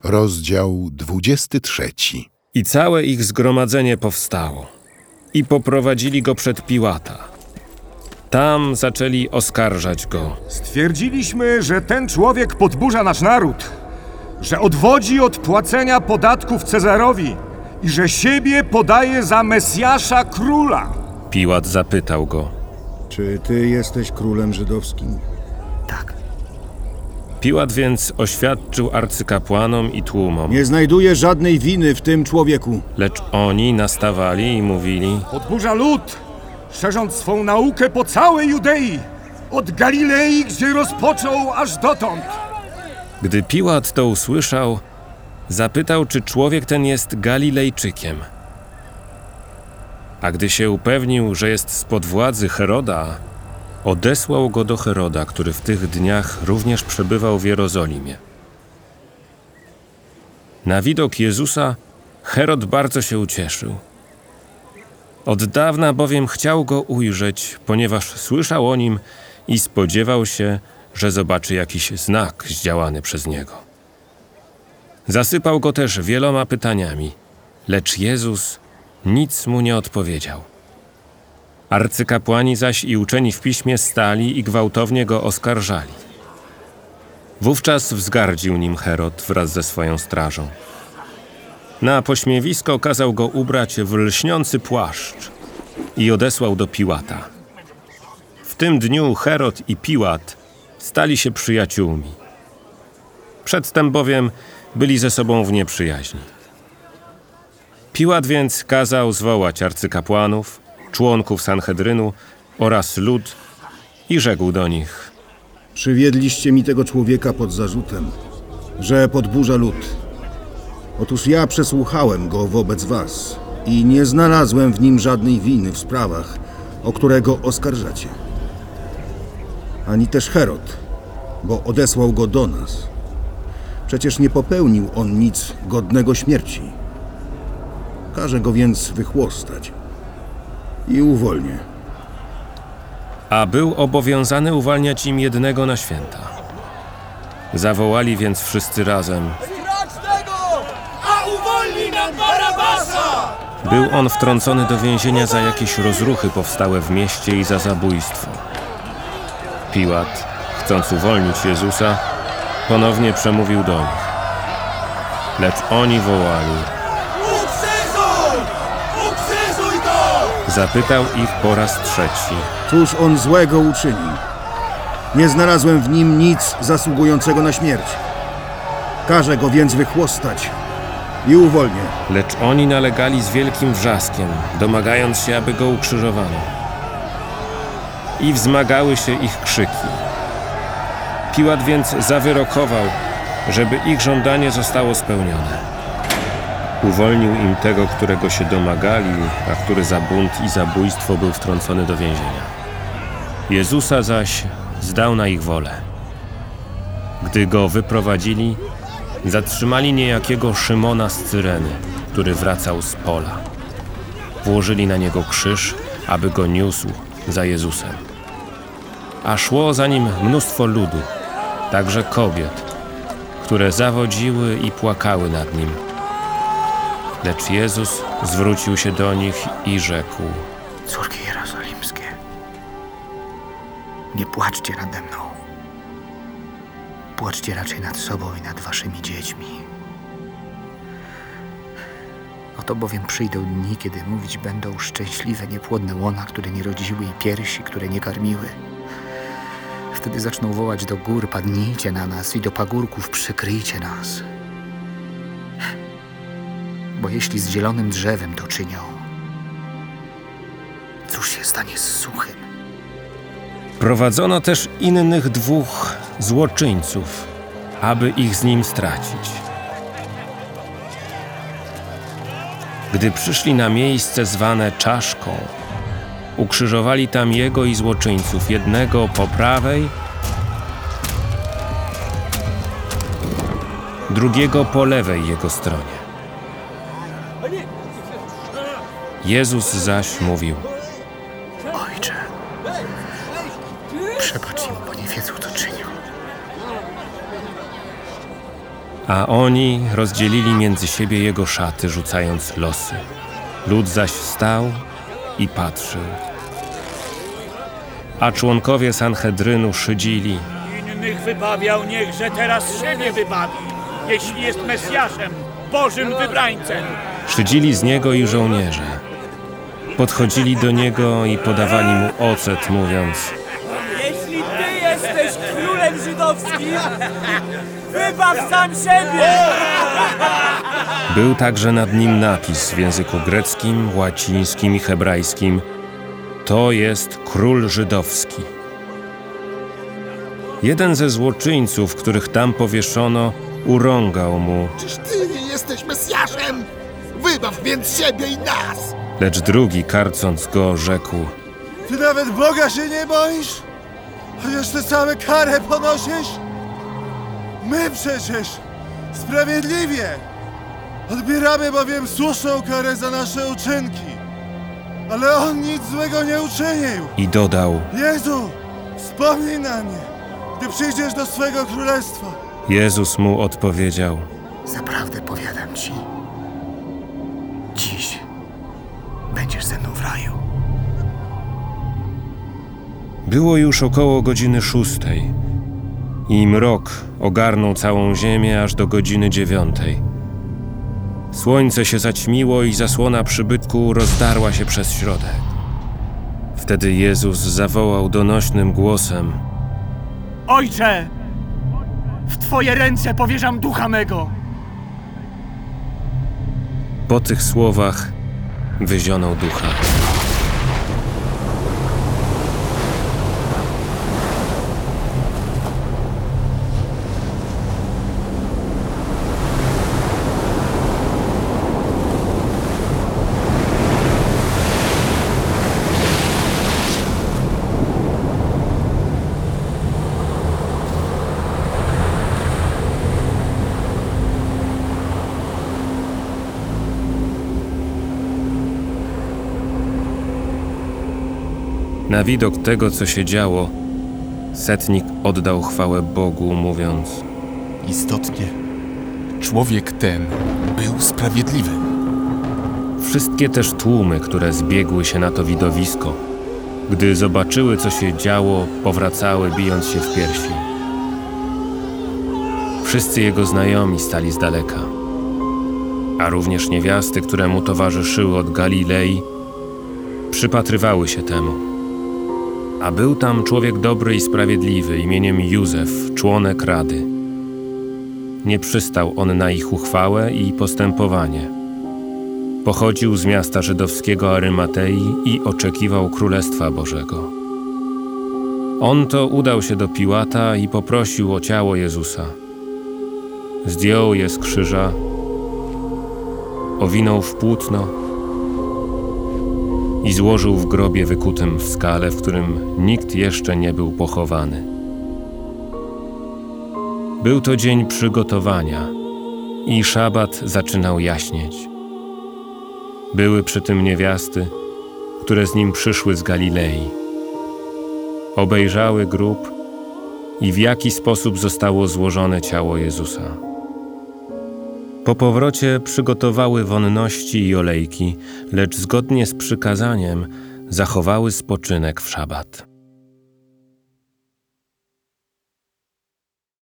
Rozdział 23. I całe ich zgromadzenie powstało i poprowadzili go przed Piłata. Tam zaczęli oskarżać go. Stwierdziliśmy, że ten człowiek podburza nasz naród, że odwodzi od płacenia podatków Cezarowi i że siebie podaje za Mesjasza króla. Piłat zapytał go. Czy ty jesteś królem żydowskim? Tak. Piłat więc oświadczył arcykapłanom i tłumom. Nie znajduję żadnej winy w tym człowieku. Lecz oni nastawali i mówili. Podburza lud, szerząc swą naukę po całej Judei, od Galilei, gdzie rozpoczął, aż dotąd. Gdy Piłat to usłyszał, zapytał, czy człowiek ten jest Galilejczykiem. A gdy się upewnił, że jest spod władzy Heroda, odesłał go do Heroda, który w tych dniach również przebywał w Jerozolimie. Na widok Jezusa Herod bardzo się ucieszył. Od dawna bowiem chciał go ujrzeć, ponieważ słyszał o nim i spodziewał się, że zobaczy jakiś znak zdziałany przez niego. Zasypał go też wieloma pytaniami, lecz Jezus nic mu nie odpowiedział. Arcykapłani zaś i uczeni w piśmie stali i gwałtownie go oskarżali. Wówczas wzgardził nim Herod wraz ze swoją strażą. Na pośmiewisko kazał go ubrać w lśniący płaszcz i odesłał do Piłata. W tym dniu Herod i Piłat stali się przyjaciółmi. Przedtem bowiem byli ze sobą w nieprzyjaźni. Piłat więc kazał zwołać arcykapłanów, członków Sanhedrynu oraz lud i rzekł do nich. Przywiedliście mi tego człowieka pod zarzutem, że podburza lud. Otóż ja przesłuchałem go wobec was i nie znalazłem w nim żadnej winy w sprawach, o które go oskarżacie. Ani też Herod, bo odesłał go do nas. Przecież nie popełnił on nic godnego śmierci. Każę go więc wychłostać i uwolnię. A był obowiązany uwalniać im jednego na święta. Zawołali więc wszyscy razem. A uwolnij nam Barabasa! Był on wtrącony do więzienia za jakieś rozruchy powstałe w mieście i za zabójstwo. Piłat, chcąc uwolnić Jezusa, ponownie przemówił do nich. Lecz oni wołali. Ukrzyżuj! Ukrzyżuj go! Zapytał ich po raz trzeci. Cóż on złego uczynił? Nie znalazłem w nim nic zasługującego na śmierć. Każę go więc wychłostać i uwolnię. Lecz oni nalegali z wielkim wrzaskiem, domagając się, aby go ukrzyżowano. I wzmagały się ich krzyki. Piłat więc zawyrokował, żeby ich żądanie zostało spełnione. Uwolnił im tego, którego się domagali, a który za bunt i zabójstwo był wtrącony do więzienia. Jezusa zaś zdał na ich wolę. Gdy go wyprowadzili, zatrzymali niejakiego Szymona z Cyreny, który wracał z pola. Włożyli na niego krzyż, aby go niósł za Jezusem. A szło za nim mnóstwo ludu, także kobiet, które zawodziły i płakały nad nim. Lecz Jezus zwrócił się do nich i rzekł. Córki jerozolimskie, nie płaczcie nade mną. Płaczcie raczej nad sobą i nad waszymi dziećmi. Oto bowiem przyjdą dni, kiedy mówić będą szczęśliwe niepłodne łona, które nie rodziły, i piersi, które nie karmiły. Wtedy zaczną wołać do gór, padnijcie na nas, i do pagórków, przykryjcie nas. Bo jeśli z zielonym drzewem to czynią, cóż się stanie z suchym? Prowadzono też innych dwóch złoczyńców, aby ich z nim stracić. Gdy przyszli na miejsce zwane Czaszką, ukrzyżowali tam jego i złoczyńców, jednego po prawej, drugiego po lewej jego stronie. Jezus zaś mówił. Ojcze, przebacz im, bo nie wiedzą, co czynią. A oni rozdzielili między siebie jego szaty, rzucając losy. Lud zaś stał i patrzył. A członkowie Sanhedrynu szydzili: Innych wybawiał, niechże teraz siebie wybawi, jeśli jest Mesjaszem, Bożym wybrańcem. Szydzili z niego i żołnierze. Podchodzili do niego i podawali mu ocet, mówiąc: Jeśli ty jesteś królem żydowskim, wybaw sam siebie! Był także nad nim napis w języku greckim, łacińskim i hebrajskim: to jest król żydowski. Jeden ze złoczyńców, których tam powieszono, urągał mu, Czyż ty nie jesteś Mesjaszem? Wybaw więc siebie i nas! lecz drugi, karcąc go, rzekł: Ty nawet Boga się nie boisz? A jeszcze całe karę ponosisz? My przecież sprawiedliwie odbieramy bowiem słuszną karę za nasze uczynki. Ale on nic złego nie uczynił. i dodał: Jezu, wspomnij na mnie, gdy przyjdziesz do swego królestwa. Jezus mu odpowiedział: Zaprawdę powiadam ci, dziś będziesz ze mną w raju. Było już około godziny 6 i mrok ogarnął całą ziemię aż do godziny 9. Słońce się zaćmiło i zasłona przybytku rozdarła się przez środek. Wtedy Jezus zawołał donośnym głosem: Ojcze, w Twoje ręce powierzam ducha mego. Po tych słowach wyzionął ducha. Na widok tego, co się działo, setnik oddał chwałę Bogu, mówiąc: Istotnie, człowiek ten był sprawiedliwy. Wszystkie też tłumy, które zbiegły się na to widowisko, gdy zobaczyły, co się działo, powracały, bijąc się w piersi. Wszyscy jego znajomi stali z daleka, a również niewiasty, które mu towarzyszyły od Galilei, przypatrywały się temu. A był tam człowiek dobry i sprawiedliwy imieniem Józef, członek Rady. Nie przystał on na ich uchwałę i postępowanie. Pochodził z miasta żydowskiego Arymatei i oczekiwał Królestwa Bożego. On to udał się do Piłata i poprosił o ciało Jezusa. Zdjął je z krzyża, owinął w płótno i złożył w grobie wykutym w skale, w którym nikt jeszcze nie był pochowany. Był to dzień przygotowania i szabat zaczynał jaśnieć. Były przy tym niewiasty, które z nim przyszły z Galilei. Obejrzały grób i w jaki sposób zostało złożone ciało Jezusa. Po powrocie przygotowały wonności i olejki, lecz zgodnie z przykazaniem zachowały spoczynek w szabat.